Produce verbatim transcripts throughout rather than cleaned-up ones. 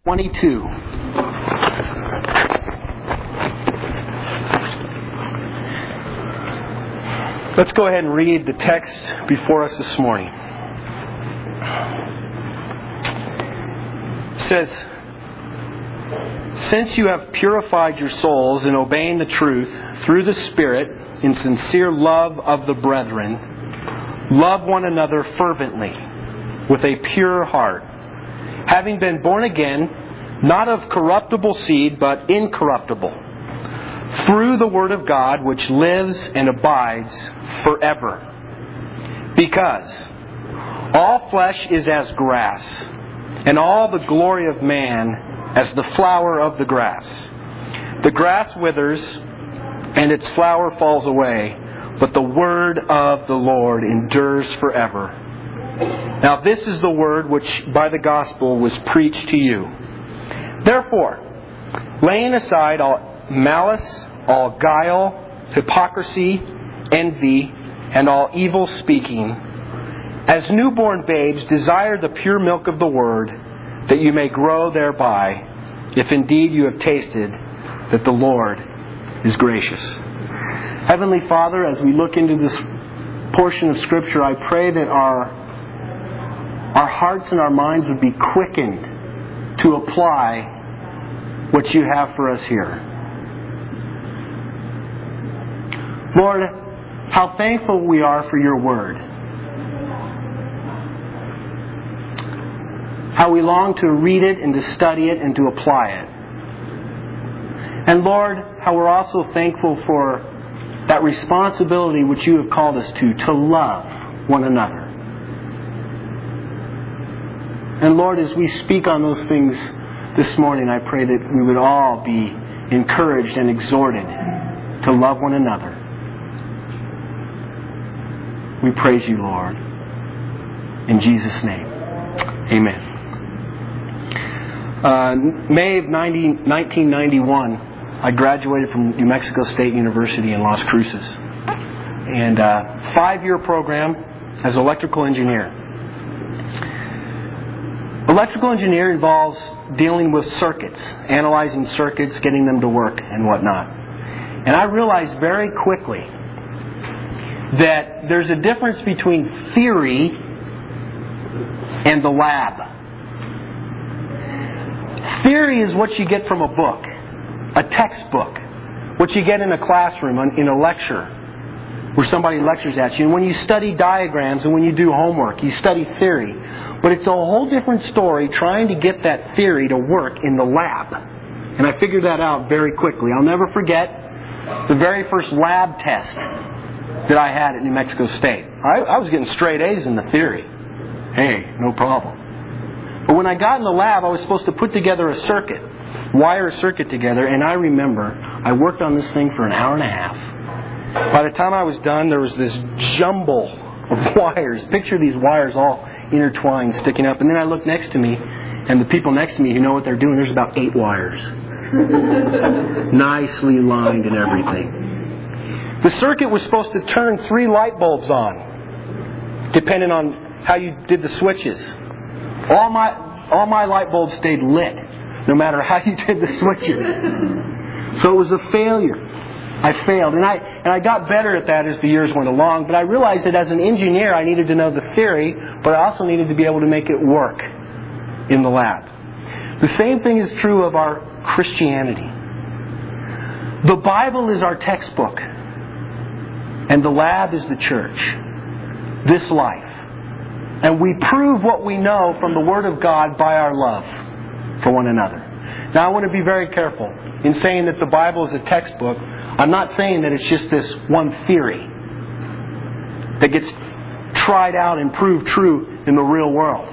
twenty-two. Let's go ahead and read the text before us this morning. It says, "Since you have purified your souls in obeying the truth through the Spirit in sincere love of the brethren, love one another fervently with a pure heart, having been born again, not of corruptible seed, but incorruptible, through the Word of God, which lives and abides forever. Because all flesh is as grass, and all the glory of man as the flower of the grass. The grass withers, and its flower falls away, but the word of the Lord endures forever. Now this is the word which by the gospel was preached to you. Therefore, laying aside all malice, all guile, hypocrisy, envy, and all evil speaking, as newborn babes desire the pure milk of the word, that you may grow thereby, if indeed you have tasted that the Lord is gracious." Heavenly Father, as we look into this portion of Scripture, I pray that our our hearts and our minds would be quickened to apply what you have for us here. Lord, how thankful we are for your word. How we long to read it and to study it and to apply it. And Lord, how we're also thankful for that responsibility which you have called us to, to love one another. And Lord, as we speak on those things this morning, I pray that we would all be encouraged and exhorted to love one another. We praise you, Lord. In Jesus' name, amen. Uh, May of nineteen ninety-one, I graduated from New Mexico State University in Las Cruces. And uh, five-year program as electrical engineer. Electrical engineer involves dealing with circuits, analyzing circuits, getting them to work and whatnot. And I realized very quickly that there's a difference between theory and the lab. Theory is what you get from a book, a textbook, what you get in a classroom, in a lecture, where somebody lectures at you. And when you study diagrams and when you do homework, you study theory. But it's a whole different story trying to get that theory to work in the lab. And I figured that out very quickly. I'll never forget the very first lab test that I had at New Mexico State. I, I was getting straight A's in the theory. Hey, no problem. But when I got in the lab, I was supposed to put together a circuit, wire a circuit together, and I remember I worked on this thing for an hour and a half. By the time I was done, there was this jumble of wires. Picture these wires all intertwined, sticking up. And then I looked next to me, and the people next to me who know what they're doing, there's about eight wires. Nicely lined and everything. The circuit was supposed to turn three light bulbs on, depending on how you did the switches. All my all my light bulbs stayed lit, no matter how you did the switches. So it was a failure. I failed, and I and I got better at that as the years went along. But I realized that as an engineer, I needed to know the theory, but I also needed to be able to make it work in the lab. The same thing is true of our Christianity. The Bible is our textbook, and the lab is the church. This life. And we prove what we know from the Word of God by our love for one another. Now, I want to be very careful in saying that the Bible is a textbook. I'm not saying that it's just this one theory that gets tried out and proved true in the real world.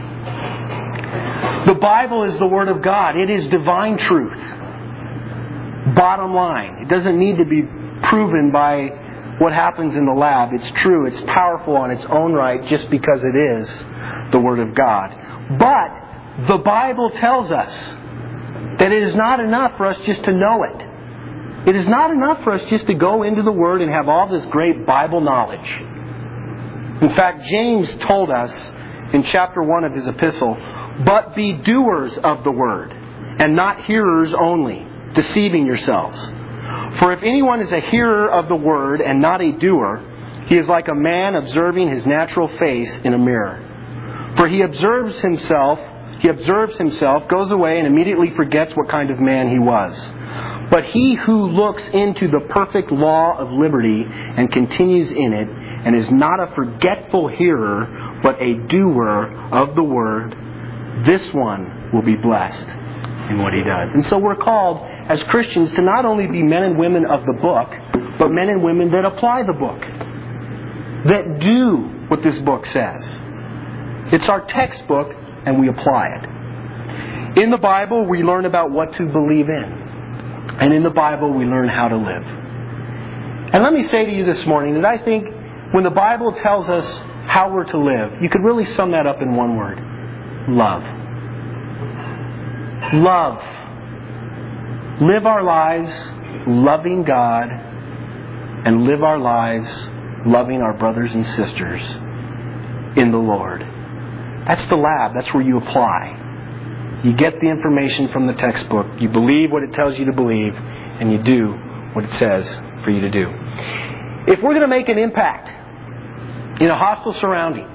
The Bible is the Word of God. It is divine truth. Bottom line. It doesn't need to be proven by what happens in the lab. It's true. It's powerful on its own right just because it is the Word of God. But the Bible tells us that it is not enough for us just to know it. It is not enough for us just to go into the Word and have all this great Bible knowledge. In fact, James told us in chapter one of his epistle, "But be doers of the word, and not hearers only, deceiving yourselves. For if anyone is a hearer of the word and not a doer, he is like a man observing his natural face in a mirror. For he observes himself, he observes himself, goes away, and immediately forgets what kind of man he was. But he who looks into the perfect law of liberty and continues in it, and is not a forgetful hearer, but a doer of the word, this one will be blessed in what he does." And so we're called as Christians to not only be men and women of the book, but men and women that apply the book, that do what this book says. It's our textbook, and we apply it. In the Bible, we learn about what to believe in. And in the Bible, we learn how to live. And let me say to you this morning that I think when the Bible tells us how we're to live, you could really sum that up in one word: love. Love. Live our lives loving God, and live our lives loving our brothers and sisters in the Lord. That's the lab. That's where you apply. You get the information from the textbook. You believe what it tells you to believe, and you do what it says for you to do. If we're going to make an impact in a hostile surrounding,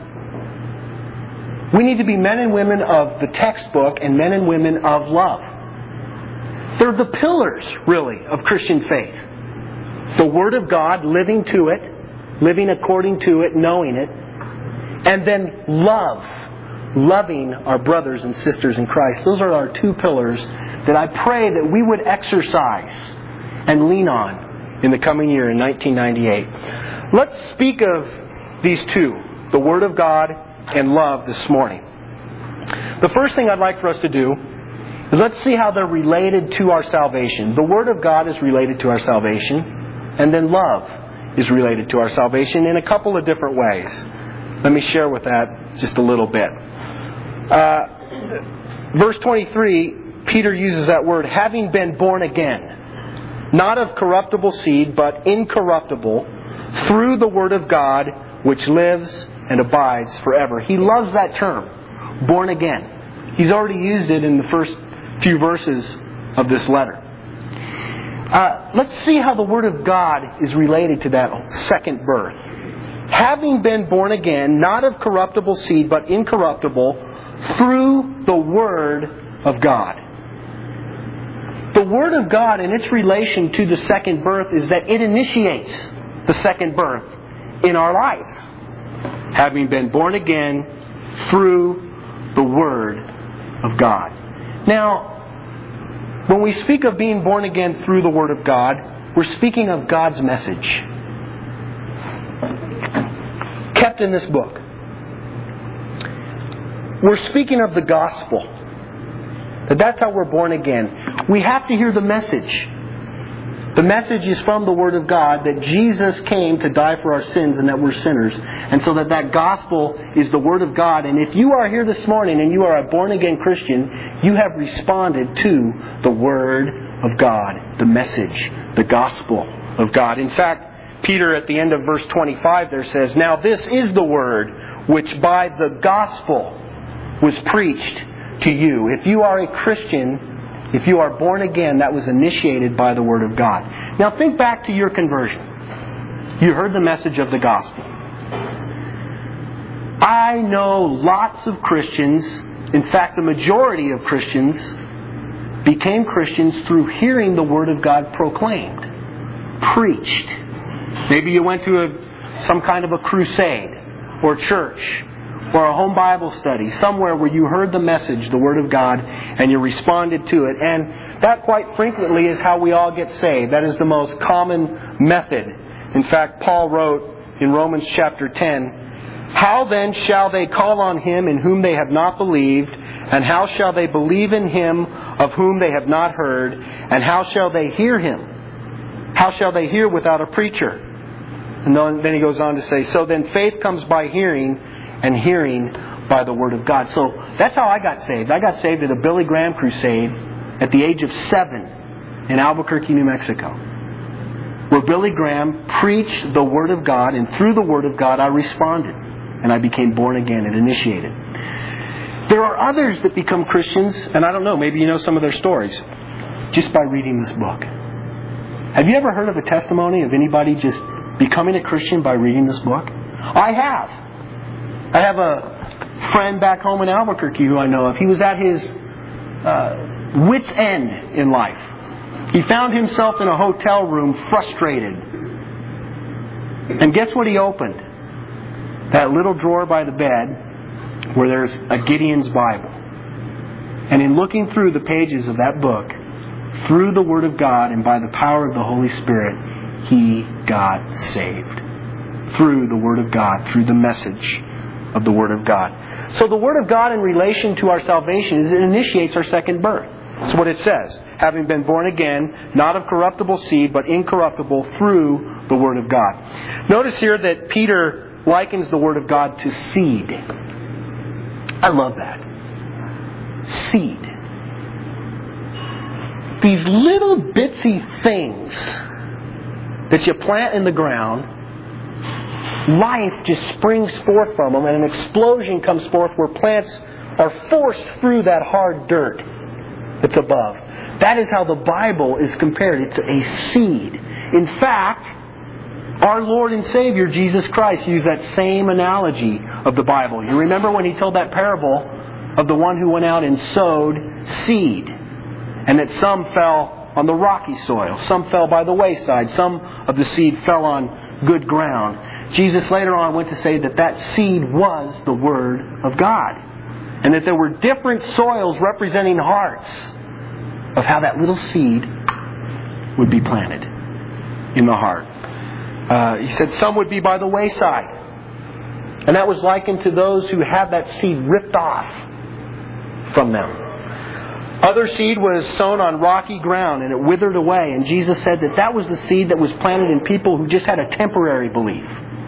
we need to be men and women of the textbook and men and women of love. They're the pillars, really, of Christian faith. The Word of God, living to it, living according to it, knowing it, and then love. Loving our brothers and sisters in Christ. Those are our two pillars that I pray that we would exercise and lean on in the coming year in nineteen ninety-eight. Let's speak of these two, the Word of God and love, this morning. The first thing I'd like for us to do is let's see how they're related to our salvation. The Word of God is related to our salvation, and then love is related to our salvation in a couple of different ways. Let me share with that just a little bit. Uh, verse twenty-three, Peter uses that word, having been born again, not of corruptible seed, but incorruptible, through the Word of God, which lives and abides forever. He loves that term, born again. He's already used it in the first few verses of this letter. Uh, let's see how the Word of God is related to that second birth. Having been born again, not of corruptible seed, but incorruptible, through the Word of God. The Word of God in its relation to the second birth is that it initiates the second birth in our lives. Having been born again through the Word of God. Now, when we speak of being born again through the Word of God, we're speaking of God's message, kept in this book. We're speaking of the gospel. That that's how we're born again. We have to hear the message. The message is from the Word of God that Jesus came to die for our sins and that we're sinners. And so that that gospel is the Word of God. And if you are here this morning and you are a born-again Christian, you have responded to the Word of God, the message, the gospel of God. In fact, Peter at the end of verse twenty-five there says, "Now this is the word which by the gospel was preached to you." If you are a Christian, if you are born again, that was initiated by the Word of God. Now think back to your conversion. You heard the message of the gospel. I know lots of Christians, in fact the majority of Christians, became Christians through hearing the Word of God proclaimed, preached. Maybe you went to a, some kind of a crusade or church or a home Bible study, somewhere where you heard the message, the Word of God, and you responded to it. And that quite frequently is how we all get saved. That is the most common method. In fact, Paul wrote in Romans chapter ten, "How then shall they call on Him in whom they have not believed? And how shall they believe in Him of whom they have not heard? And how shall they hear Him? How shall they hear without a preacher?" And then he goes on to say, "So then faith comes by hearing, and hearing by the Word of God." So that's how I got saved. I got saved at a Billy Graham crusade at the age of seven in Albuquerque, New Mexico, where Billy Graham preached the Word of God, and through the Word of God I responded, and I became born again and initiated. There are others that become Christians, and I don't know, maybe you know some of their stories, just by reading this book. Have you ever heard of a testimony of anybody just becoming a Christian by reading this book? I have. I have a friend back home in Albuquerque who I know of. He was at his uh, wit's end in life. He found himself in a hotel room frustrated. And guess what he opened? That little drawer by the bed where there's a Gideon's Bible. And in looking through the pages of that book, through the Word of God and by the power of the Holy Spirit, he got saved. Through the Word of God, through the message of the Word of God. So the Word of God in relation to our salvation is it initiates our second birth. That's what it says. Having been born again, not of corruptible seed, but incorruptible through the Word of God. Notice here that Peter likens the Word of God to seed. I love that. Seed. These little bitsy things that you plant in the ground, life just springs forth from them, and an explosion comes forth where plants are forced through that hard dirt that's above. That is how the Bible is compared. It's a seed. In fact, our Lord and Savior, Jesus Christ, used that same analogy of the Bible. You remember when He told that parable of the one who went out and sowed seed, and that some fell on the rocky soil, some fell by the wayside, some of the seed fell on good ground. Jesus later on went to say that that seed was the Word of God, and that there were different soils representing hearts of how that little seed would be planted in the heart. Uh, he said some would be by the wayside. And that was likened to those who had that seed ripped off from them. Other seed was sown on rocky ground and it withered away. And Jesus said that that was the seed that was planted in people who just had a temporary belief.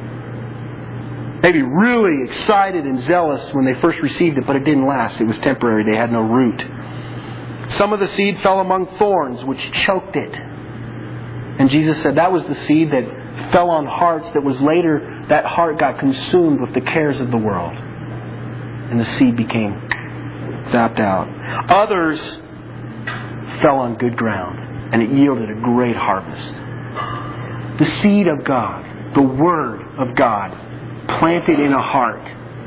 Maybe really excited and zealous when they first received it, but it didn't last. It was temporary. They had no root. Some of the seed fell among thorns, which choked it. And Jesus said that was the seed that fell on hearts that was later, that heart got consumed with the cares of the world. And the seed became zapped out. Others fell on good ground, and it yielded a great harvest. The seed of God, the Word of God, planted in a heart,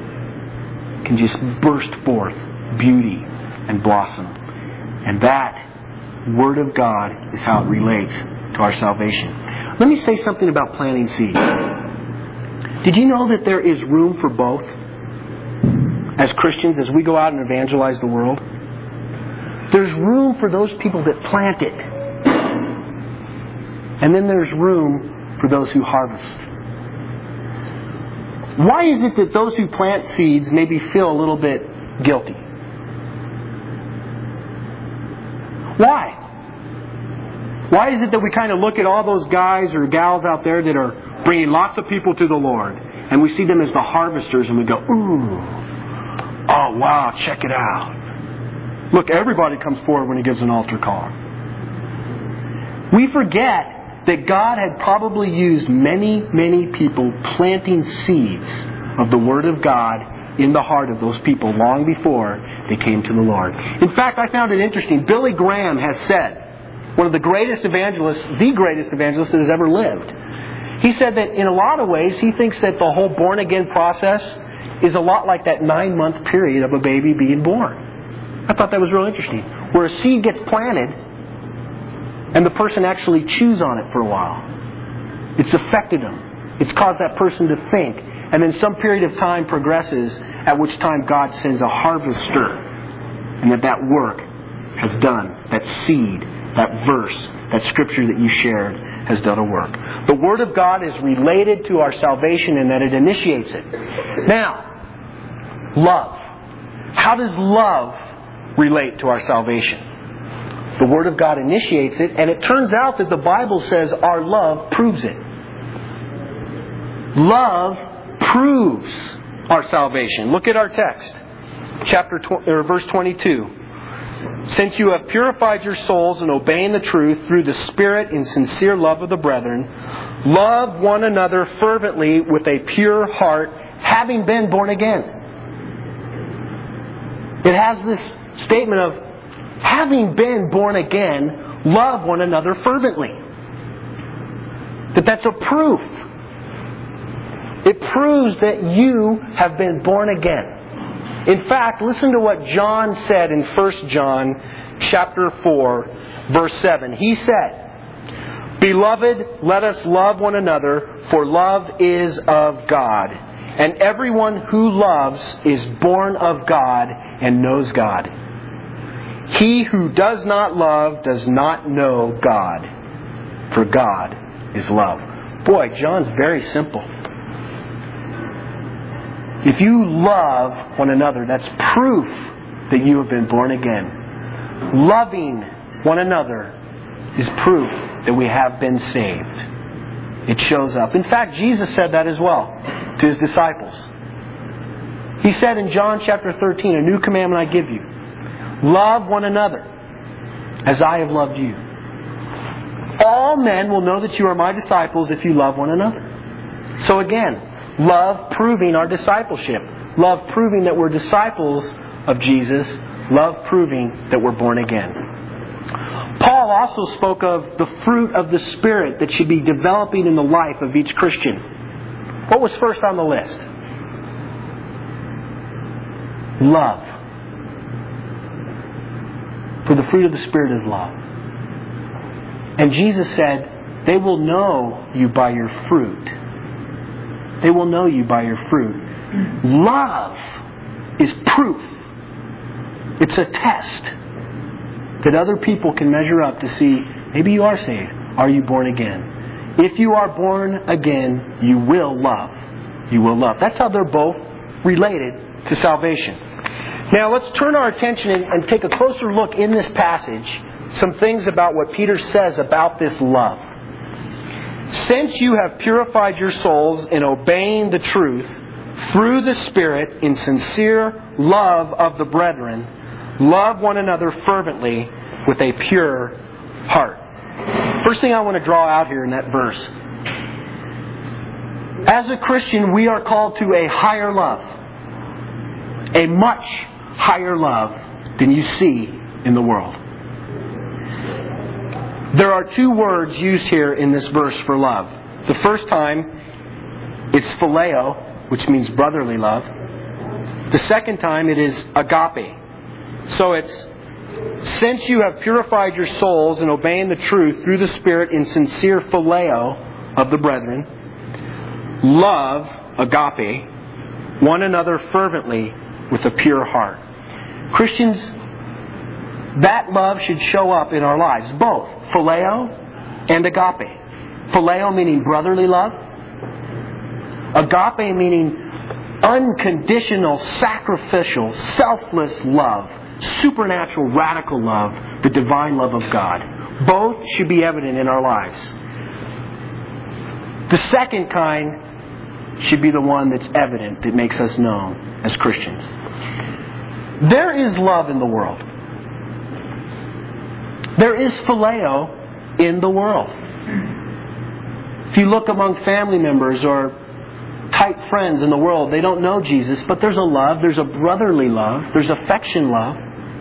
can just burst forth beauty and blossom. And that Word of God is how it relates to our salvation. Let me say something about planting seeds. Did you know that there is room for both? As Christians, as we go out and evangelize the world, there's room for those people that plant it. And then there's room for those who harvest. Why is it that those who plant seeds maybe feel a little bit guilty? Why? Why is it that we kind of look at all those guys or gals out there that are bringing lots of people to the Lord, and we see them as the harvesters, and we go, ooh, oh wow, check it out. Look, everybody comes forward when He gives an altar call. We forget that God had probably used many, many people planting seeds of the Word of God in the heart of those people long before they came to the Lord. In fact, I found it interesting. Billy Graham has said, one of the greatest evangelists, the greatest evangelist that has ever lived. He said that in a lot of ways, he thinks that the whole born-again process is a lot like that nine-month period of a baby being born. I thought that was real interesting. Where a seed gets planted, and the person actually chews on it for a while. It's affected them. It's caused that person to think. And then some period of time progresses, at which time God sends a harvester. And that that work has done, that seed, that verse, that scripture that you shared has done a work. The Word of God is related to our salvation in that it initiates it. Now, love. How does love relate to our salvation? The Word of God initiates it, and it turns out that the Bible says our love proves it. Love proves our salvation. Look at our text. Chapter tw- or verse twenty-two. Since you have purified your souls in obeying the truth through the Spirit in sincere love of the brethren, love one another fervently with a pure heart, having been born again. It has this statement of, having been born again, love one another fervently. That that's a proof. It proves that you have been born again. In fact, listen to what John said in First John chapter four, verse seven. He said, "Beloved, let us love one another, for love is of God. And everyone who loves is born of God and knows God. He who does not love does not know God, for God is love." Boy, John's very simple. If you love one another, that's proof that you have been born again. Loving one another is proof that we have been saved. It shows up. In fact, Jesus said that as well to His disciples. He said in John chapter thirteen, "A new commandment I give you. Love one another as I have loved you. All men will know that you are my disciples if you love one another." So again, love proving our discipleship. Love proving that we're disciples of Jesus. Love proving that we're born again. Paul also spoke of the fruit of the Spirit that should be developing in the life of each Christian. What was first on the list? Love. For the fruit of the Spirit is love. And Jesus said, they will know you by your fruit. They will know you by your fruit. Love is proof. It's a test that other people can measure up to see, maybe you are saved. Are you born again? If you are born again, you will love. You will love. That's how they're both related to salvation. Now let's turn our attention and take a closer look in this passage. Some things about what Peter says about this love. "Since you have purified your souls in obeying the truth through the Spirit in sincere love of the brethren, love one another fervently with a pure heart." First thing I want to draw out here in that verse. As a Christian, we are called to a higher love. A much higher love than you see in the world. There are two words used here in this verse for love. The first time, it's phileo, which means brotherly love. The second time, it is agape. So it's, "Since you have purified your souls in obeying the truth through the Spirit in sincere phileo of the brethren, love," agape, "one another fervently with a pure heart." Christians, that love should show up in our lives, both phileo and agape. Phileo meaning brotherly love. Agape meaning unconditional, sacrificial, selfless love. Supernatural, radical love. The divine love of God. Both should be evident in our lives. The second kind should be the one that's evident, that makes us known as Christians. There is love in the world. There is phileo in the world. If you look among family members or tight friends in the world, they don't know Jesus, but there's a love, there's a brotherly love, there's affection love.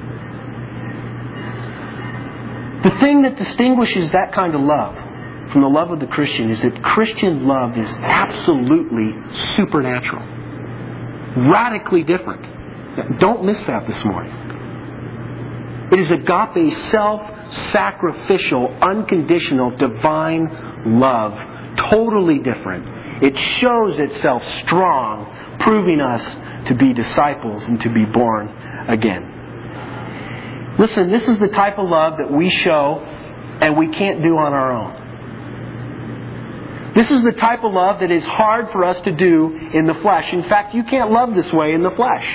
The thing that distinguishes that kind of love from the love of the Christian is that Christian love is absolutely supernatural. Radically different. Don't miss that this morning. It is agape, self-sacrificial, unconditional, divine love. Totally different. It shows itself strong, proving us to be disciples and to be born again. Listen, this is the type of love that we show and we can't do on our own. This is the type of love that is hard for us to do in the flesh. In fact, you can't love this way in the flesh.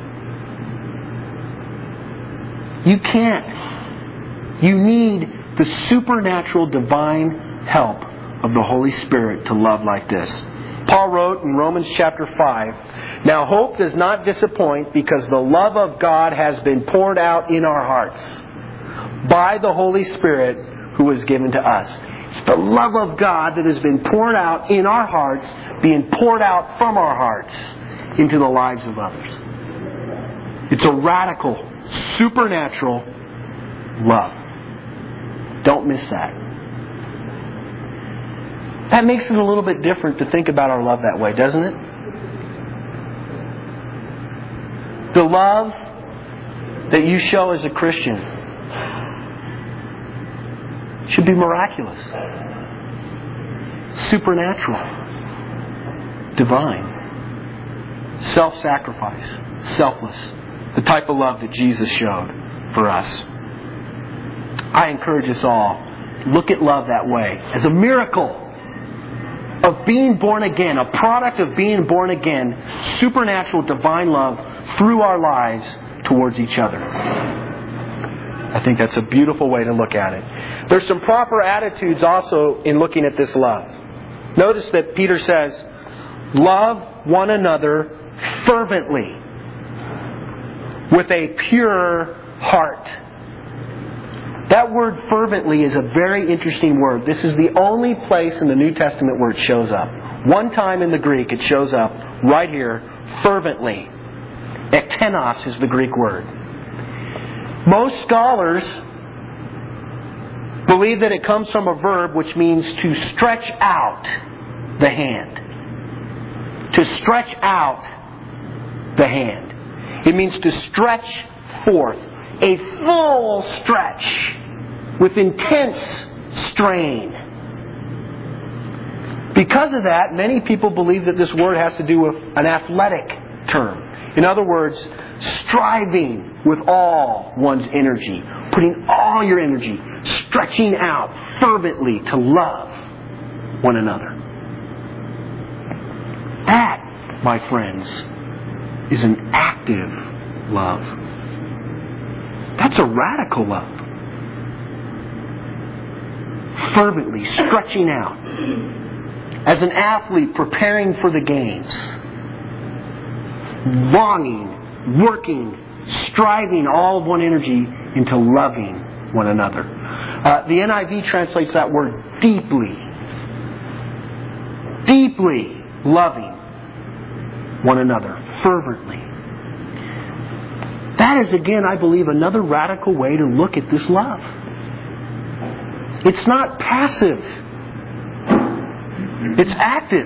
You can't. You need the supernatural divine help of the Holy Spirit to love like this. Paul wrote in Romans chapter five, "Now hope does not disappoint because the love of God has been poured out in our hearts by the Holy Spirit who was given to us." It's the love of God that has been poured out in our hearts, being poured out from our hearts into the lives of others. It's a radical, supernatural love. Don't miss that. That makes it a little bit different to think about our love that way, doesn't it? The love that you show as a Christian should be miraculous, supernatural, divine, self-sacrifice, selfless, the type of love that Jesus showed for us. I encourage us all, look at love that way, as a miracle of being born again, a product of being born again, supernatural, divine love through our lives towards each other. I think that's a beautiful way to look at it. There's some proper attitudes also in looking at this love. Notice that Peter says, love one another fervently with a pure heart. That word fervently is a very interesting word. This is the only place in the New Testament where it shows up. One time in the Greek it shows up right here, fervently. Ektenos is the Greek word. Most scholars believe that it comes from a verb which means to stretch out the hand. To stretch out the hand. It means to stretch forth. A full stretch with intense strain. Because of that, many people believe that this word has to do with an athletic term. In other words, striving with all one's energy, putting all your energy, stretching out fervently to love one another. That, my friends, is an active love. That's a radical love. Fervently stretching out. As an athlete preparing for the games. Longing, working, striving all of one energy into loving one another. Uh, the N I V translates that word deeply. Deeply loving one another. Fervently. That is, again, I believe, another radical way to look at this love. It's not passive. It's active.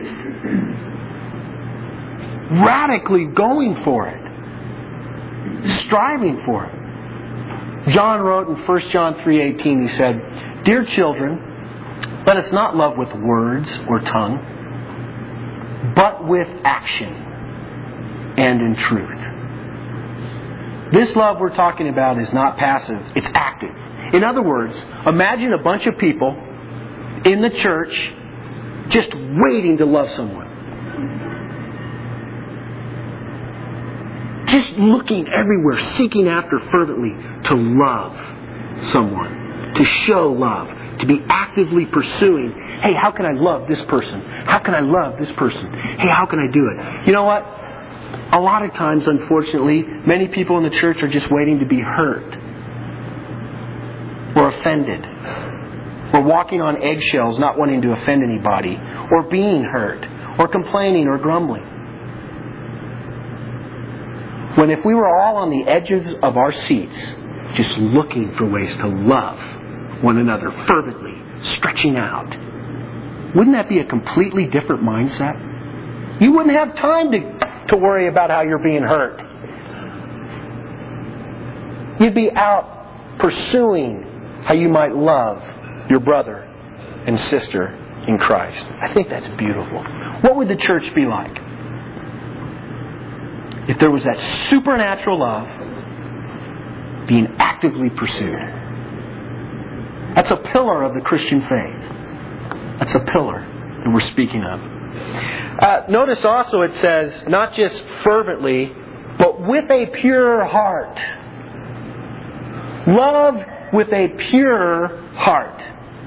Radically going for it. Striving for it. John wrote in First John three eighteen, he said, "Dear children, let us not love with words or tongue, but with action and in truth." This love we're talking about is not passive, it's active. In other words, imagine a bunch of people in the church just waiting to love someone. Just looking everywhere, seeking after fervently to love someone, to show love, to be actively pursuing, hey, how can I love this person? How can I love this person? Hey, how can I do it? You know what? A lot of times, unfortunately, many people in the church are just waiting to be hurt or offended or walking on eggshells, not wanting to offend anybody or being hurt or complaining or grumbling. When if we were all on the edges of our seats, just looking for ways to love one another fervently, stretching out, wouldn't that be a completely different mindset? You wouldn't have time to to worry about how you're being hurt. You'd be out pursuing how you might love your brother and sister in Christ. I think that's beautiful. What would the church be like if there was that supernatural love being actively pursued? That's a pillar of the Christian faith. That's a pillar that we're speaking of. Uh, notice also it says, not just fervently, but with a pure heart. Love with a pure heart.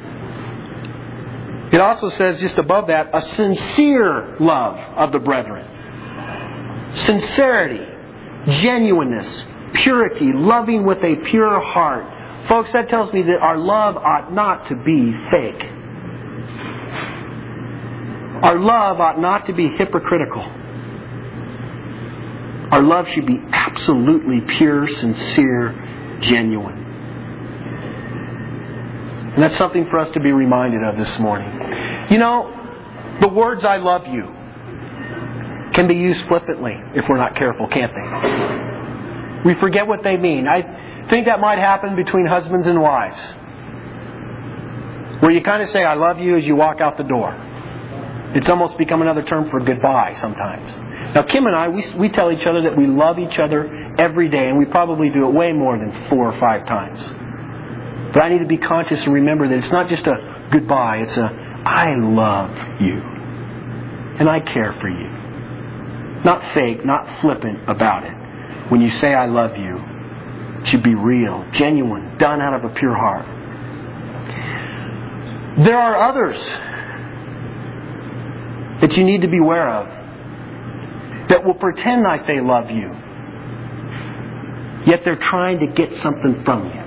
It also says just above that, a sincere love of the brethren. Sincerity, genuineness, purity, loving with a pure heart. Folks, that tells me that our love ought not to be fake. Our love ought not to be hypocritical. Our love should be absolutely pure, sincere, genuine. And that's something for us to be reminded of this morning. You know, the words "I love you" can be used flippantly if we're not careful, can't they? We forget what they mean. I think that might happen between husbands and wives, where you kind of say "I love you" as you walk out the door. It's almost become another term for goodbye sometimes. Now, Kim and I, we, we tell each other that we love each other every day, and we probably do it way more than four or five times. But I need to be conscious and remember that it's not just a goodbye, it's a "I love you. And I care for you." Not fake, not flippant about it. When you say "I love you," it should be real, genuine, done out of a pure heart. There are others that you need to be aware of that will pretend like they love you, yet they're trying to get something from you.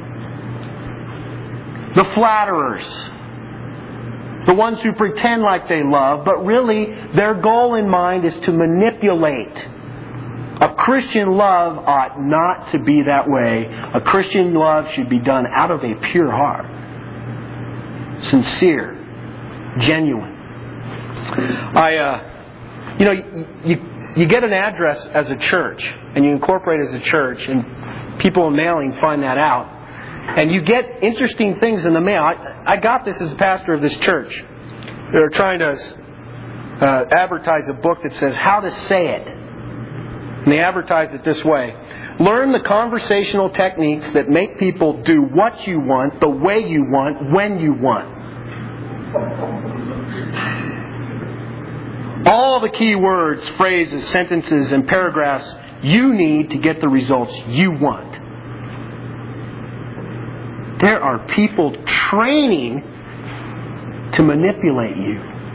The flatterers. The ones who pretend like they love, but really their goal in mind is to manipulate. A Christian love ought not to be that way. A Christian love should be done out of a pure heart. Sincere. Genuine. I, uh, you know, you, you get an address as a church, and you incorporate as a church, and people in mailing find that out. And you get interesting things in the mail. I, I got this as a pastor of this church. They're trying to uh, advertise a book that says "How to Say It." And they advertise it this way: learn the conversational techniques that make people do what you want, the way you want, when you want. All the key words, phrases, sentences, and paragraphs you need to get the results you want. There are people training to manipulate you.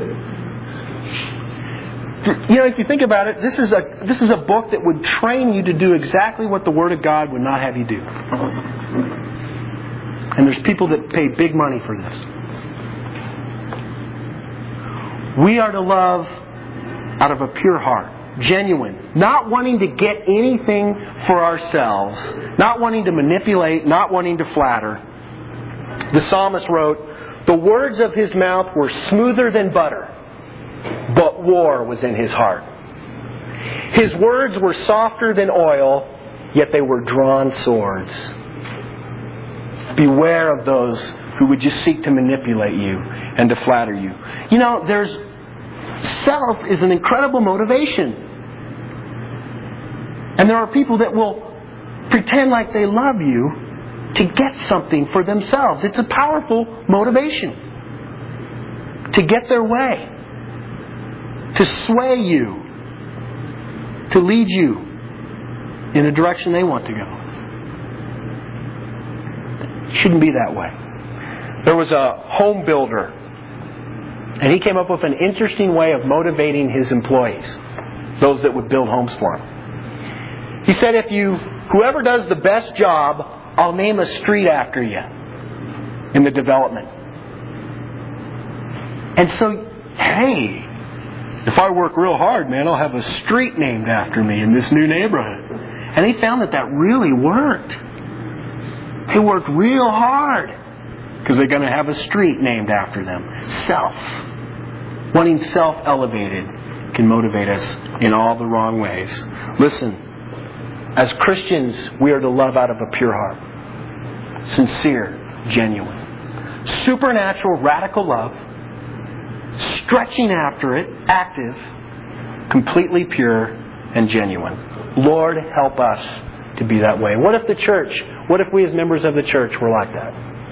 You know, if you think about it, this is a this is a book that would train you to do exactly what the Word of God would not have you do. And there's people that pay big money for this. We are to love out of a pure heart, genuine, not wanting to get anything for ourselves, not wanting to manipulate, not wanting to flatter. The psalmist wrote, "The words of his mouth were smoother than butter, but war was in his heart. His words were softer than oil, yet they were drawn swords." Beware of those who would just seek to manipulate you and to flatter you. You know, there's self is an incredible motivation. And there are people that will pretend like they love you to get something for themselves. It's a powerful motivation. To get their way. To sway you. To lead you in a direction they want to go. It shouldn't be that way. There was a home builder, and he came up with an interesting way of motivating his employees, those that would build homes for him. He said, if you, whoever does the best job, I'll name a street after you in the development. And so, hey, if I work real hard, man, I'll have a street named after me in this new neighborhood. And he found that that really worked. They worked real hard because they're going to have a street named after them. Self. Wanting self-elevated can motivate us in all the wrong ways. Listen, as Christians, we are to love out of a pure heart. Sincere, genuine. Supernatural, radical love. Stretching after it, active, completely pure and genuine. Lord, help us to be that way. What if the church, what if we as members of the church were like that?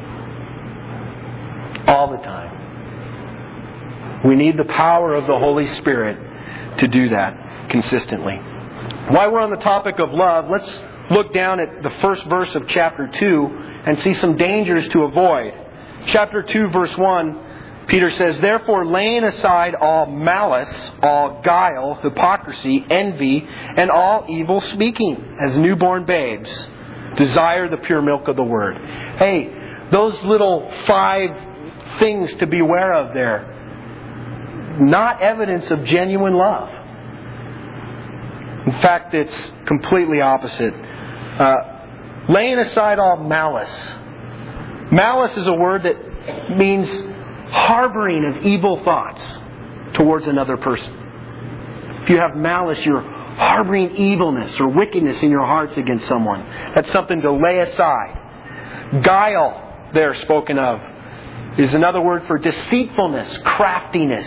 All the time. We need the power of the Holy Spirit to do that consistently. While we're on the topic of love, let's look down at the first verse of chapter two and see some dangers to avoid. Chapter two, verse one, Peter says, "Therefore, laying aside all malice, all guile, hypocrisy, envy, and all evil speaking, as newborn babes, desire the pure milk of the word." Hey, those little five things to beware of there, not evidence of genuine love. In fact, it's completely opposite. Uh, laying aside all malice. Malice is a word that means harboring of evil thoughts towards another person. If you have malice, you're harboring evilness or wickedness in your hearts against someone. That's something to lay aside. Guile, there spoken of, is another word for deceitfulness, craftiness.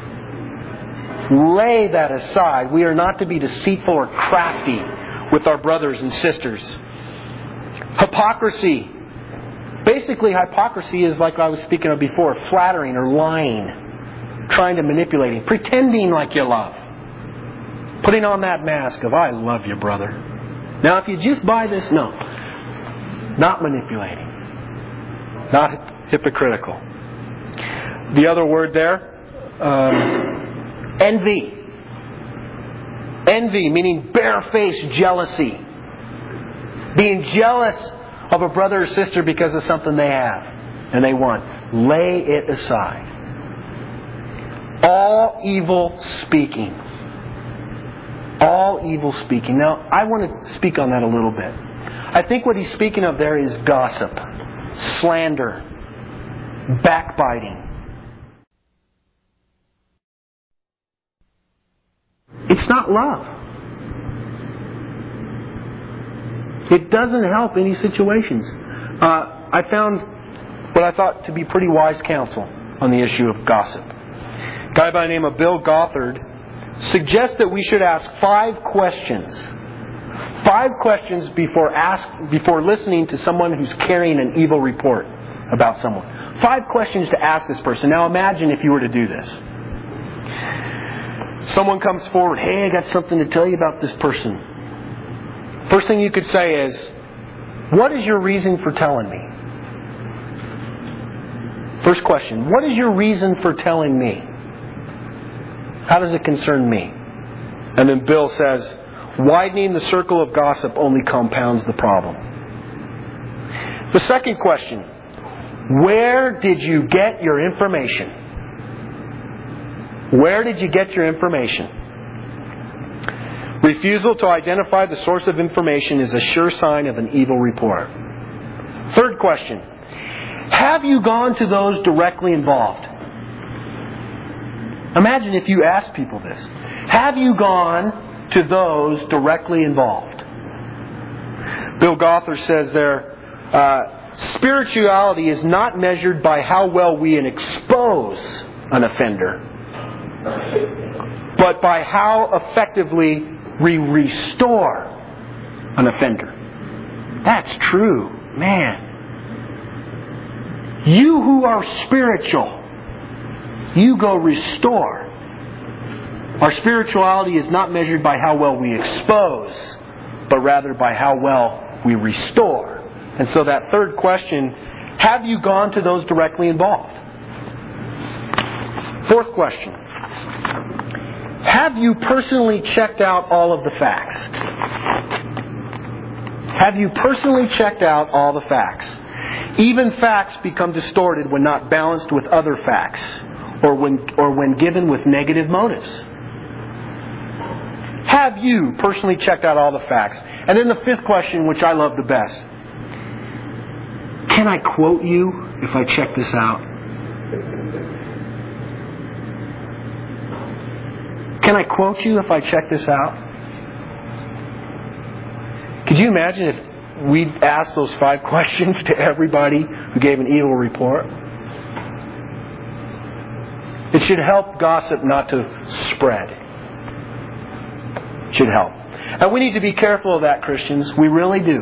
Lay that aside. We are not to be deceitful or crafty with our brothers and sisters. Hypocrisy. Basically, hypocrisy is, like I was speaking of before, flattering or lying, trying to manipulate, pretending like you love. Putting on that mask of, I love you, brother. Now, if you just buy this, no. Not manipulating. Not hypocritical. The other word there, um, envy. Envy, meaning barefaced jealousy. Being jealous of a brother or sister because of something they have and they want. Lay it aside. All evil speaking. All evil speaking. Now, I want to speak on that a little bit. I think what he's speaking of there is gossip, slander, backbiting. It's not love. It doesn't help any situations. Uh, I found what I thought to be pretty wise counsel on the issue of gossip. A guy by the name of Bill Gothard suggests that we should ask five questions. Five questions before ask before listening to someone who's carrying an evil report about someone. Five questions to ask this person. Now imagine if you were to do this. Someone comes forward, hey, I got something to tell you about this person. First thing you could say is, what is your reason for telling me? First question, what is your reason for telling me? How does it concern me? And then Bill says, widening the circle of gossip only compounds the problem. The second question, where did you get your information? Where did you get your information? Refusal to identify the source of information is a sure sign of an evil report. Third question, have you gone to those directly involved? Imagine if you asked people this. Have you gone to those directly involved? Bill Gothard says there, uh, spirituality is not measured by how well we expose an offender, but by how effectively we restore an offender. That's true. Man. You who are spiritual, you go restore. Our spirituality is not measured by how well we expose, but rather by how well we restore. And so that third question, have you gone to those directly involved? Fourth question, have you personally checked out all of the facts? Have you personally checked out all the facts? Even facts become distorted when not balanced with other facts, or when or when given with negative motives. Have you personally checked out all the facts? And then the fifth question, which I love the best. Can I quote you if I check this out? Can I quote you if I check this out? Could you imagine if we'd asked those five questions to everybody who gave an evil report? It should help gossip not to spread. It should help. And we need to be careful of that, Christians. We really do.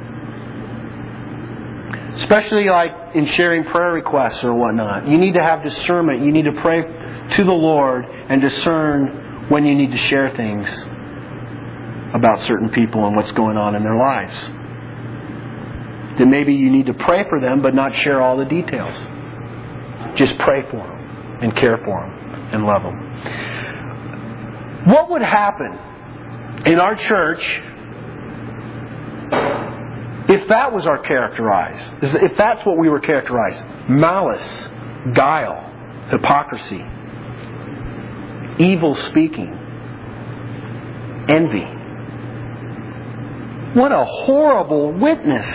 Especially like in sharing prayer requests or whatnot. You need to have discernment. You need to pray to the Lord and discern when you need to share things about certain people and what's going on in their lives. Then maybe you need to pray for them but not share all the details. Just pray for them and care for them and love them. What would happen in our church if that was our characterized, if that's what we were characterized? Malice, guile, hypocrisy, evil speaking, envy. What a horrible witness.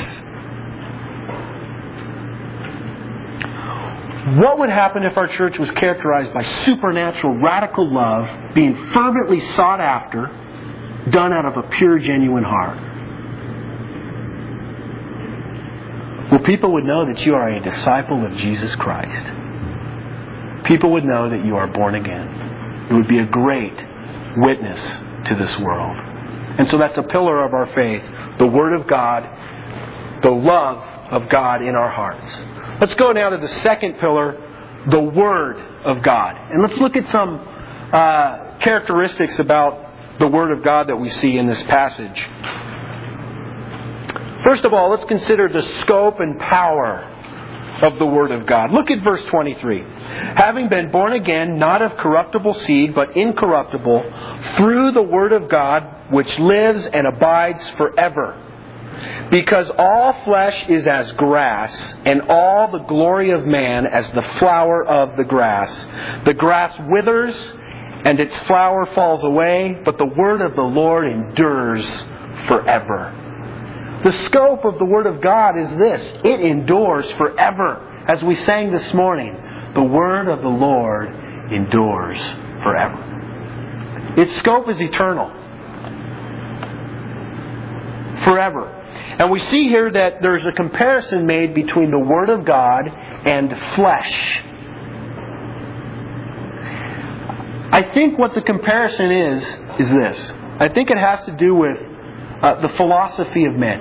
What would happen if our church was characterized by supernatural, radical love, being fervently sought after, done out of a pure, genuine heart? Well, people would know that you are a disciple of Jesus Christ. People would know that you are born again. It would be a great witness to this world. And so that's a pillar of our faith, the Word of God, the love of God in our hearts. Let's go now to the second pillar, the Word of God. And let's look at some uh, characteristics about the Word of God that we see in this passage. First of all, let's consider the scope and power of the Word of God. Look at verse twenty-three. Having been born again, not of corruptible seed, but incorruptible, through the Word of God, which lives and abides forever. Because all flesh is as grass, and all the glory of man as the flower of the grass. The grass withers, and its flower falls away, but the word of the Lord endures forever. The scope of the Word of God is this. It endures forever. As we sang this morning, the Word of the Lord endures forever. Its scope is eternal. Forever. And we see here that there's a comparison made between the Word of God and flesh. I think what the comparison is, is this. I think it has to do with uh, the philosophy of men.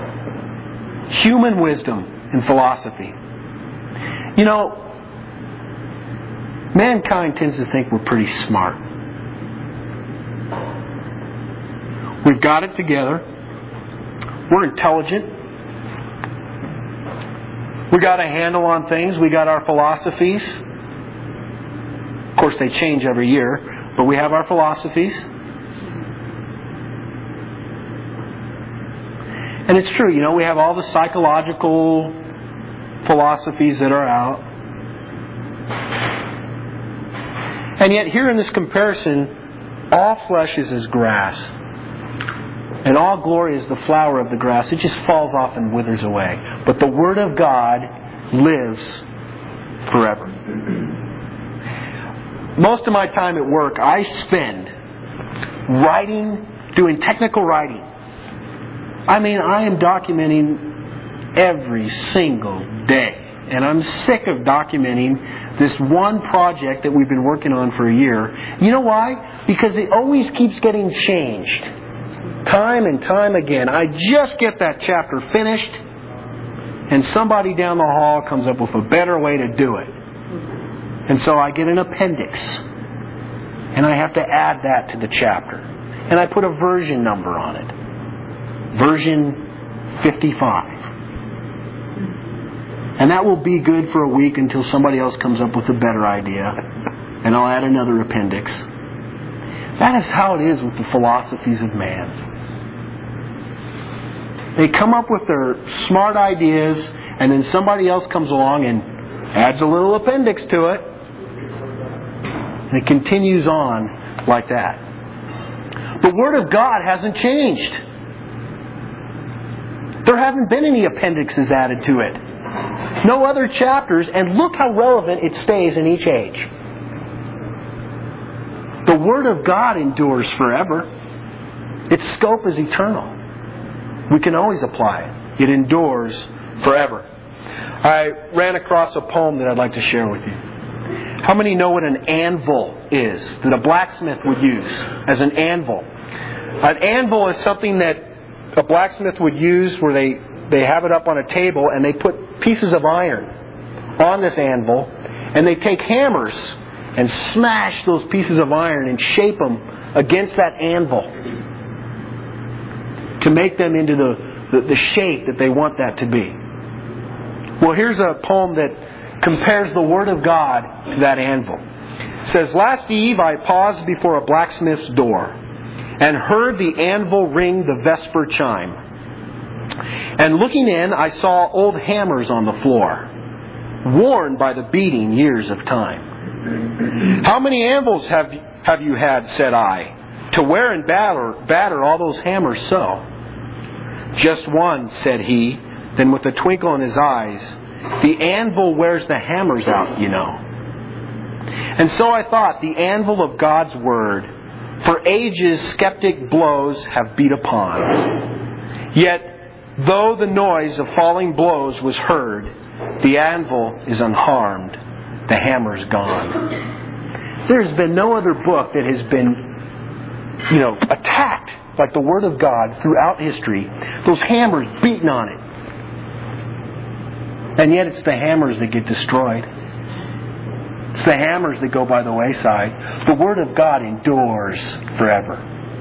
Human wisdom and philosophy. You know, mankind tends to think we're pretty smart. We've got it together. We're intelligent. We got a handle on things. We got our philosophies. Of course, they change every year, but we have our philosophies. And it's true, you know, we have all the psychological philosophies that are out. And yet here in this comparison, all flesh is as grass. And all glory is the flower of the grass. It just falls off and withers away. But the Word of God lives forever. Most of my time at work, I spend writing, doing technical writing. I mean, I am documenting every single day. And I'm sick of documenting this one project that we've been working on for a year. You know why? Because it always keeps getting changed. Time and time again. I just get that chapter finished, and somebody down the hall comes up with a better way to do it. And so I get an appendix, and I have to add that to the chapter. And I put a version number on it. Version fifty-five. And that will be good for a week until somebody else comes up with a better idea. And I'll add another appendix. That is how it is with the philosophies of man. They come up with their smart ideas, and then somebody else comes along and adds a little appendix to it. And it continues on like that. The Word of God hasn't changed. There haven't been any appendixes added to it. No other chapters, and look how relevant it stays in each age. The Word of God endures forever. Its scope is eternal. We can always apply it. It endures forever. I ran across a poem that I'd like to share with you. How many know what an anvil is, that a blacksmith would use as an anvil? An anvil is something that a blacksmith would use where they, they have it up on a table and they put pieces of iron on this anvil, and they take hammers and smash those pieces of iron and shape them against that anvil to make them into the, the, the shape that they want that to be. Well, here's a poem that compares the Word of God to that anvil. It says, "Last eve I paused before a blacksmith's door and heard the anvil ring the vesper chime. And looking in, I saw old hammers on the floor, worn by the beating years of time. 'How many anvils have, have you had,' said I, 'to wear and batter, batter all those hammers so?' "Just one," said he. Then with a twinkle in his eyes, "The anvil wears the hammers out, you know." And so I thought, the anvil of God's Word, for ages skeptic blows have beat upon. Yet, though the noise of falling blows was heard, the anvil is unharmed, the hammer's gone. There's been no other book that has been, you know, attacked like the Word of God throughout history. Those hammers beating on it. And yet it's the hammers that get destroyed. It's the hammers that go by the wayside. The Word of God endures forever.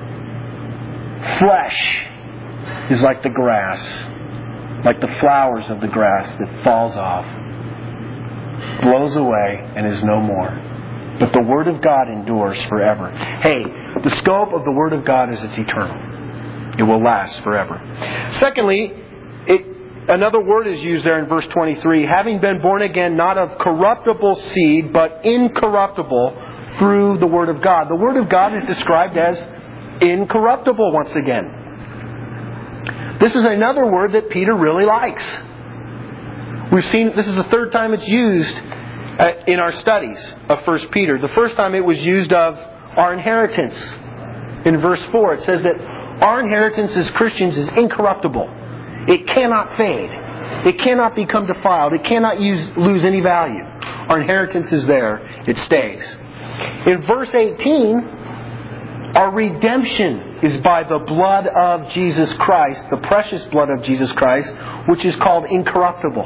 Flesh is like the grass, like the flowers of the grass that falls off, blows away, and is no more. But the Word of God endures forever. Hey, the scope of the Word of God is it's eternal. It will last forever. Secondly, it, another word is used there in verse twenty-three. Having been born again, not of corruptible seed, but incorruptible through the Word of God. The Word of God is described as incorruptible once again. This is another word that Peter really likes. We've seen, this is the third time it's used uh, in our studies of First Peter. The first time it was used of our inheritance. In verse four, it says that our inheritance as Christians is incorruptible. It cannot fade. It cannot become defiled. It cannot use, lose any value. Our inheritance is there. It stays. In verse eighteen, our redemption is by the blood of Jesus Christ, the precious blood of Jesus Christ, which is called incorruptible.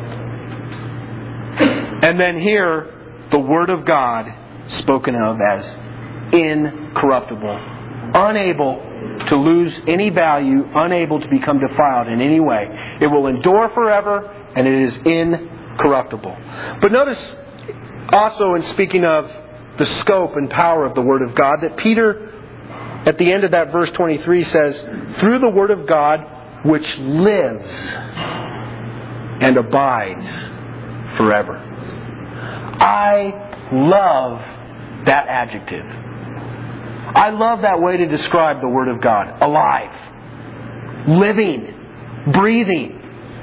And then here, the Word of God spoken of as incorruptible, unable to lose any value, unable to become defiled in any way. It will endure forever, and it is incorruptible. But notice also, in speaking of the scope and power of the Word of God, that Peter, at the end of that verse twenty-three, says, "Through the Word of God, which lives and abides forever." I love that adjective. I love that way to describe the Word of God. Alive. Living. Breathing.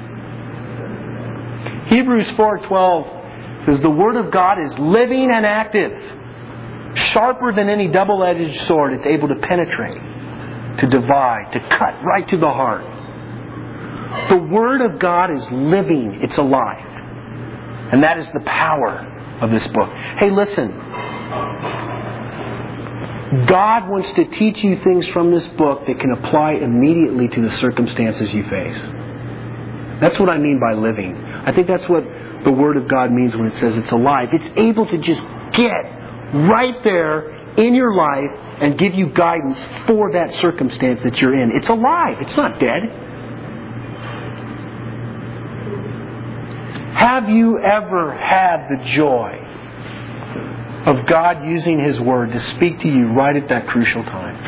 Hebrews four twelve says, "The Word of God is living and active, sharper than any double-edged sword." It's able to penetrate, to divide, to cut right to the heart. The Word of God is living. It's alive. And that is the power of this book. Hey, listen. God wants to teach you things from this book that can apply immediately to the circumstances you face. That's what I mean by living. I think that's what the Word of God means when it says it's alive. It's able to just get right there in your life and give you guidance for that circumstance that you're in. It's alive. It's not dead. Have you ever had the joy of God using His Word to speak to you right at that crucial time?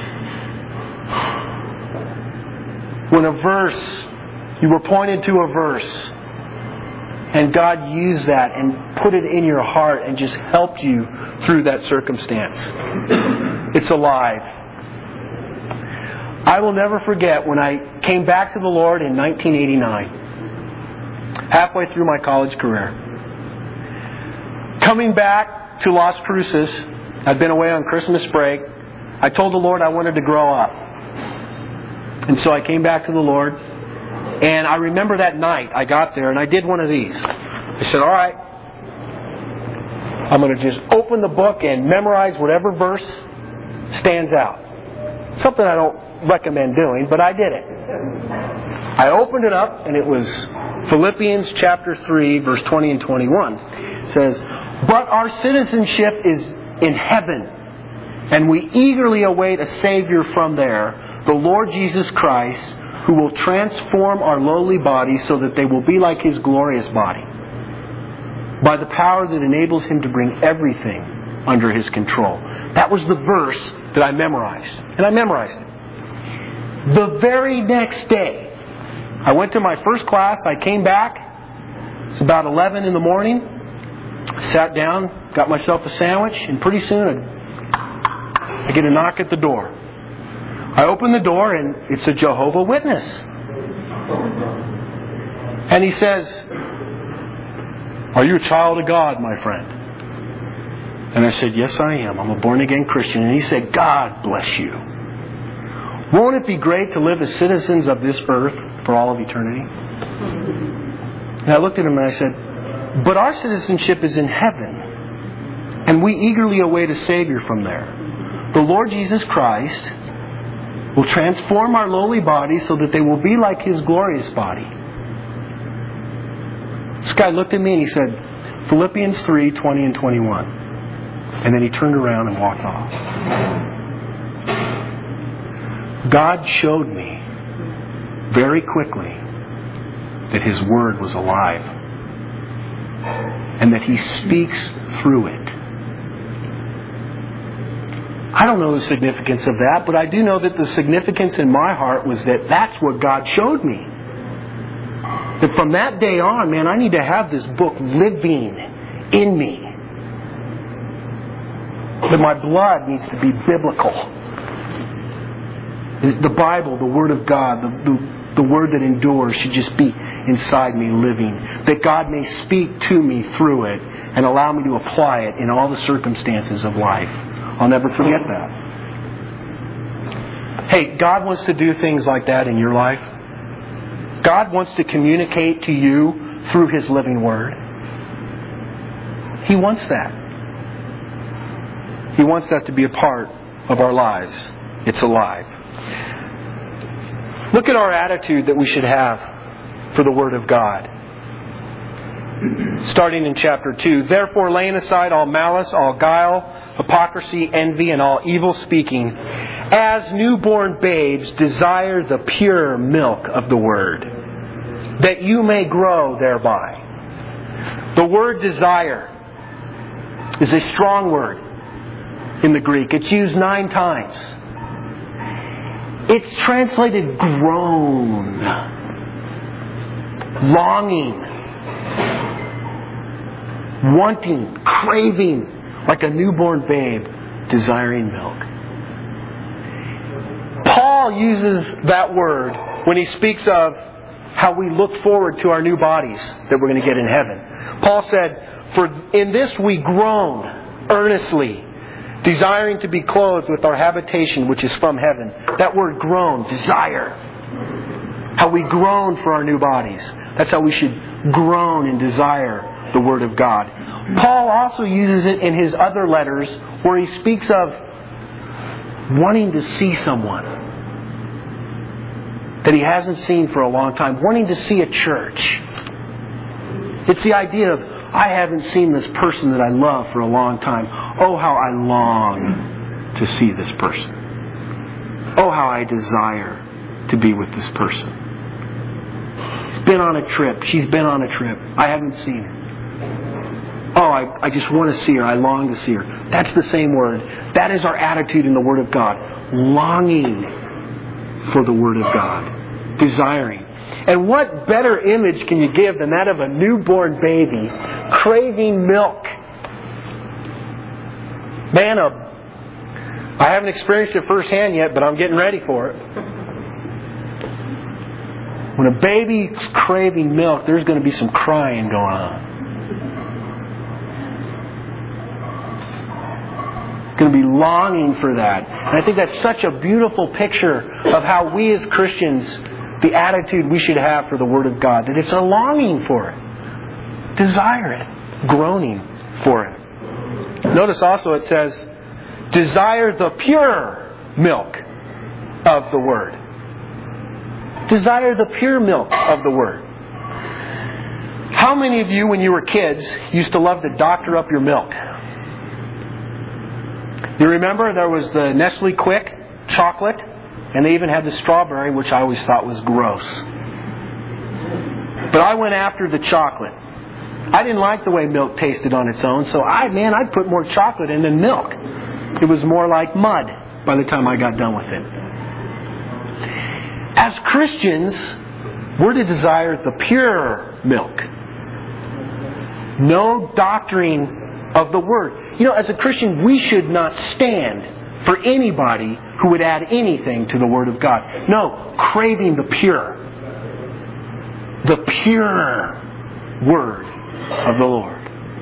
When a verse, you were pointed to a verse, and God used that and put it in your heart and just helped you through that circumstance. It's alive. I will never forget when I came back to the Lord in nineteen eighty-nine. Halfway through my college career. Coming back to Las Cruces, I'd been away on Christmas break. I told the Lord I wanted to grow up. And so I came back to the Lord. And I remember that night I got there and I did one of these. I said, all right, I'm going to just open the book and memorize whatever verse stands out. Something I don't recommend doing, but I did it. I opened it up and it was Philippians chapter three, verse twenty and twenty-one. It says, "But our citizenship is in heaven, and we eagerly await a Savior from there, the Lord Jesus Christ, who will transform our lowly bodies so that they will be like His glorious body, by the power that enables Him to bring everything under His control." That was the verse that I memorized. And I memorized it. The very next day, I went to my first class. I came back. It's about eleven in the morning. Sat down, got myself a sandwich, and pretty soon I get a knock at the door. I open the door and it's a Jehovah's Witness. And he says, "Are you a child of God, my friend?" And I said, "Yes, I am. I'm a born-again Christian." And he said, "God bless you. Won't it be great to live as citizens of this earth for all of eternity?" And I looked at him and I said, "But our citizenship is in heaven, and we eagerly await a Savior from there. The Lord Jesus Christ will transform our lowly bodies so that they will be like His glorious body." This guy looked at me and he said, Philippians three, twenty and twenty-one. And then he turned around and walked off. God showed me very quickly that His Word was alive and that He speaks through it. I don't know the significance of that, but I do know that the significance in my heart was that that's what God showed me. That from that day on, man, I need to have this book living in me. That my blood needs to be biblical. The Bible, the Word of God, the, the, the Word that endures should just be inside me living. That God may speak to me through it and allow me to apply it in all the circumstances of life. I'll never forget that. Hey, God wants to do things like that in your life. God wants to communicate to you through His living Word. He wants that. He wants that to be a part of our lives. It's alive. Look at our attitude that we should have for the Word of God. Starting in chapter two. "Therefore, laying aside all malice, all guile, hypocrisy, envy, and all evil speaking, as newborn babes desire the pure milk of the Word, that you may grow thereby." The word desire is a strong word in the Greek. It's used nine times. It's translated groan, longing, wanting, craving, like a newborn babe desiring milk. Paul uses that word when he speaks of how we look forward to our new bodies that we're going to get in heaven. Paul said, "For in this we groan earnestly, desiring to be clothed with our habitation which is from heaven." That word groan, desire. How we groan for our new bodies. That's how we should groan and desire the Word of God. Paul also uses it in his other letters where he speaks of wanting to see someone that he hasn't seen for a long time, wanting to see a church. It's the idea of, I haven't seen this person that I love for a long time. Oh, how I long to see this person. Oh, how I desire to be with this person. He's been on a trip. She's been on a trip. I haven't seen her. Oh, I, I just want to see her. I long to see her. That's the same word. That is our attitude in the Word of God. Longing for the Word of God. Desiring. And what better image can you give than that of a newborn baby craving milk? Man, a, I haven't experienced it firsthand yet, but I'm getting ready for it. When a baby's craving milk, there's going to be some crying going on. Going to be longing for that. And I think that's such a beautiful picture of how we as Christians, the attitude we should have for the Word of God. That it's a longing for it. Desire it. Groaning for it. Notice also it says, desire the pure milk of the Word. Desire the pure milk of the Word. How many of you, when you were kids, used to love to doctor up your milk? You remember there was the Nestle Quick chocolate, and they even had the strawberry, which I always thought was gross. But I went after the chocolate. I didn't like the way milk tasted on its own, so I, man, I'd put more chocolate in than milk. It was more like mud by the time I got done with it. As Christians, we're to desire the pure milk. No doctoring of the Word. You know, as a Christian, we should not stand for anybody who would add anything to the Word of God. No, craving the pure. The pure Word of the Lord.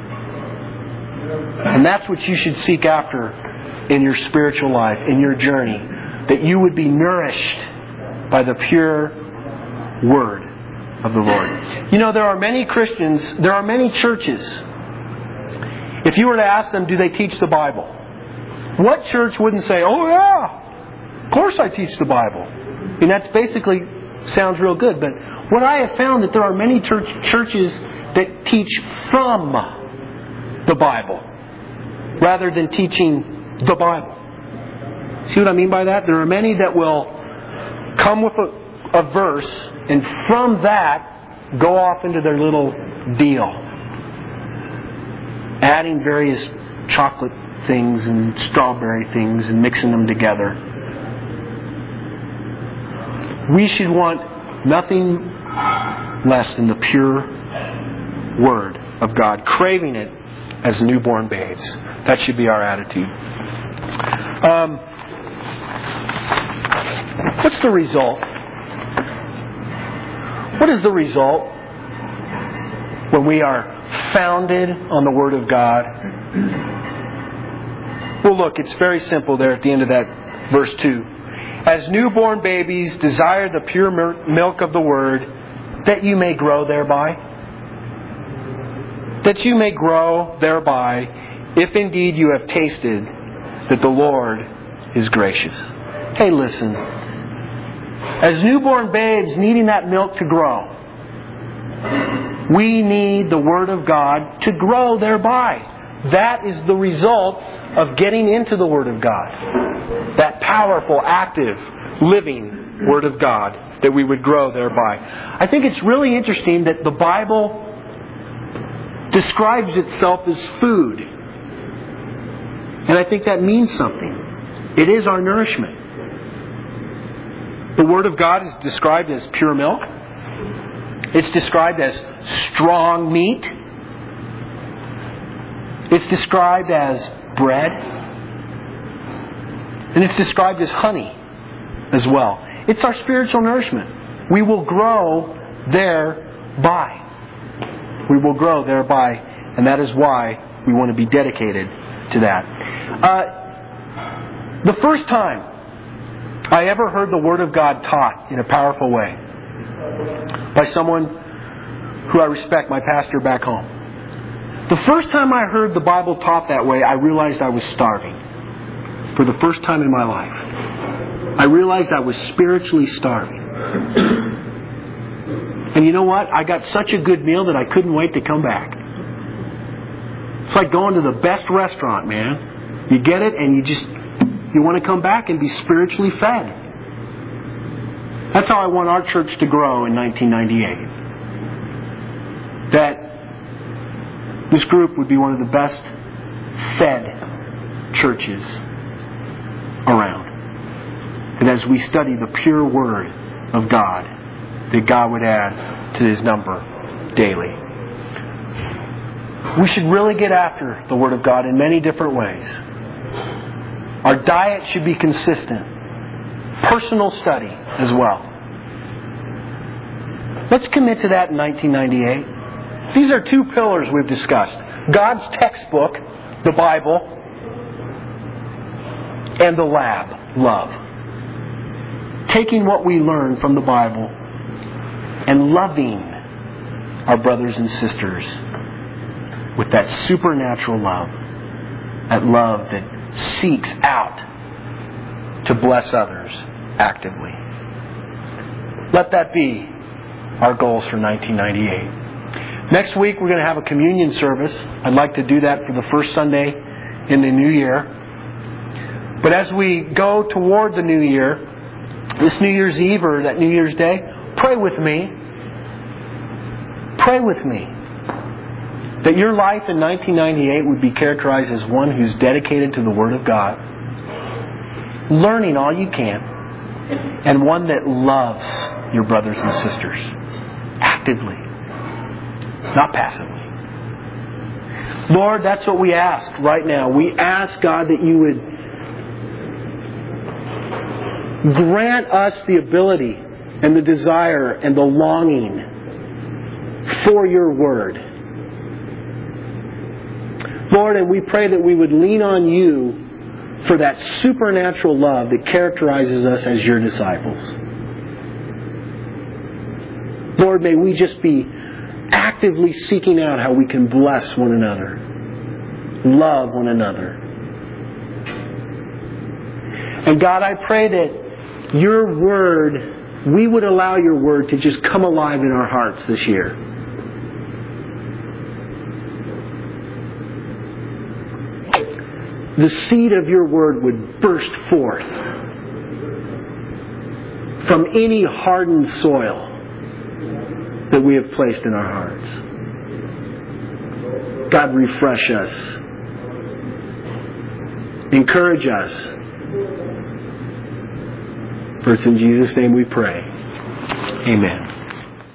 And that's what you should seek after in your spiritual life, in your journey. That you would be nourished by the pure Word of the Lord. You know, there are many Christians, there are many churches. If you were to ask them, do they teach the Bible? What church wouldn't say, oh yeah, of course I teach the Bible. And that's basically, sounds real good. But what I have found that there are many church, churches that teach from the Bible rather than teaching the Bible. See what I mean by that? There are many that will come with a, a verse and from that go off into their little deal, adding various chocolate things and strawberry things and mixing them together. We should want nothing less than the pure Word of God, craving it as newborn babes. That should be our attitude. Um, what's the result? What is the result when we are founded on the Word of God? Well, look, it's very simple there at the end of that verse two. As newborn babies, desire the pure milk of the Word, that you may grow thereby. That you may grow thereby, if indeed you have tasted that the Lord is gracious. Hey, listen. As newborn babes needing that milk to grow, we need the Word of God to grow thereby. That is the result of getting into the Word of God. That powerful, active, living Word of God, that we would grow thereby. I think it's really interesting that the Bible describes itself as food. And I think that means something. It is our nourishment. The Word of God is described as pure milk. It's described as strong meat. It's described as bread. And it's described as honey as well. It's our spiritual nourishment. We will grow thereby. We will grow thereby. And that is why we want to be dedicated to that. Uh, the first time I ever heard the Word of God taught in a powerful way by someone who I respect, my pastor back home. The first time I heard the Bible taught that way, I realized I was starving. For the first time in my life. I realized I was spiritually starving. And you know what? I got such a good meal that I couldn't wait to come back. It's like going to the best restaurant, man. You get it and you just, you want to come back and be spiritually fed. That's how I want our church to grow in nineteen ninety-eight. That this group would be one of the best fed churches around. And as we study the pure Word of God, that God would add to His number daily. We should really get after the Word of God in many different ways. Our diet should be consistent. Personal study as well. Let's commit to that in nineteen ninety-eight. These are two pillars we've discussed. God's textbook, the Bible, and the lab, love. Taking what we learn from the Bible and loving our brothers and sisters with that supernatural love. That love that seeks out to bless others actively. Let that be our goals for nineteen ninety-eight. Next week we're going to have a communion service. I'd like to do that for the first Sunday in the new year. But as we go toward the new year, this New Year's Eve or that New Year's Day, pray with me. Pray with me that your life in nineteen ninety-eight would be characterized as one who's dedicated to the Word of God, learning all you can, and one that loves your brothers and sisters actively, not passively. Lord, that's what we ask right now. We ask, God, that you would grant us the ability and the desire and the longing for your Word. Lord, and we pray that we would lean on you for that supernatural love that characterizes us as your disciples. Lord, may we just be actively seeking out how we can bless one another, love one another. And God, I pray that your Word, we would allow your Word to just come alive in our hearts this year. The seed of your Word would burst forth from any hardened soil that we have placed in our hearts. God, refresh us. Encourage us. For it's in Jesus' name we pray. Amen.